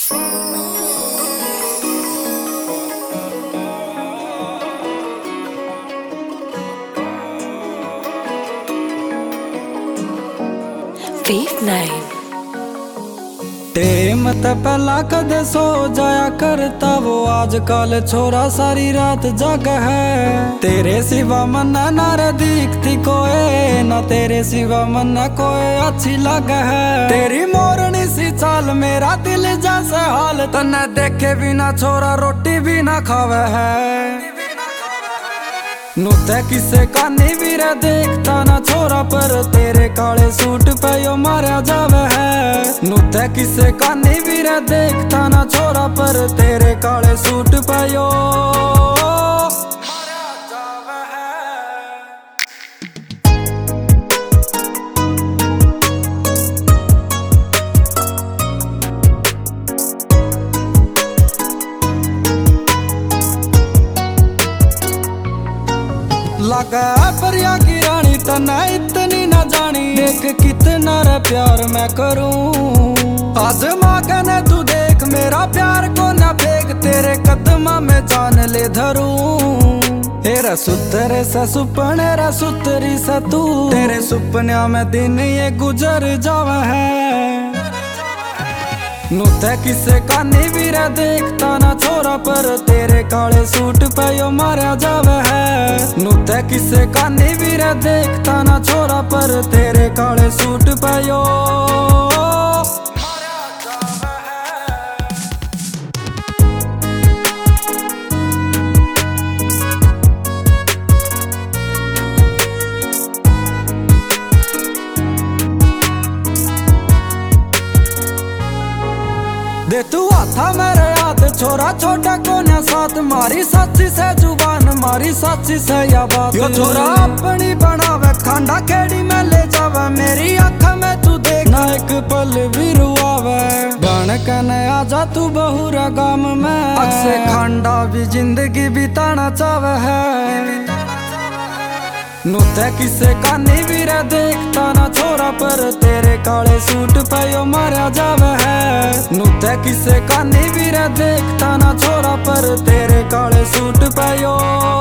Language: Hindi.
टेम ते पहला कदे सो जाया करता वो आजकल छोरा सारी रात जग है। तेरे सिवा मन नार दिखती कोई ना, तेरे सिवा मन कोई अच्छी लग है। तेरी मोरनी सी चाल मेरा दिल जैसे हाल, तन्ने देखे बिना छोरा रोटी भी ना खावे है। नुते किसे कानी भी रे देखता ना छोरा, पर तेरे काले सूट पे यो मारा जावे है। नुते किसे कानी भी रे देखता ना छोरा, पर तेरे काले सूट पे यो मारा जावे है। लगा परिया की रानी तना इतनी ना जानी, देख कितना रे प्यार मैं करूं। आज माँ कहने तू देख मेरा प्यार को ना फेंक, तेरे कदमा में जान ले धरूं। तेरा सुतरे सा सुपने रा सुतरी सा तू, तेरे सुपन्या में दिन ये गुजर जावे है। नुते किसे कानी भी रे देखता ना छोरा, पर तेरे काले सूट पे यो मारा जावे है। नुते किसे कानी भी रे देखता ना छोरा, पर तेरे काले सूट पे यो मारा जावे है। दे तू आता मेरे हाथ छोरा छोटा कोन्या साथ, मारी सच्ची से जुबान मारी सच्ची से या बात। यो छोरा अपनी बनावे खांडा खेड़ी में ले जावे, मेरी आँख में तू देख ना एक पल भी रुआवे। बन कने आजा तू बहुरा गाम में, अक्से खांडा भी जिंदगी बिताना चावे है। नुते किसे कानी भी रे देखता ना छोरा, पर तेरे काले सूट पे यो मारा जावे है। नुते किसे कानी भी रे देखता ना छोरा, पर तेरे काले सूट पे यो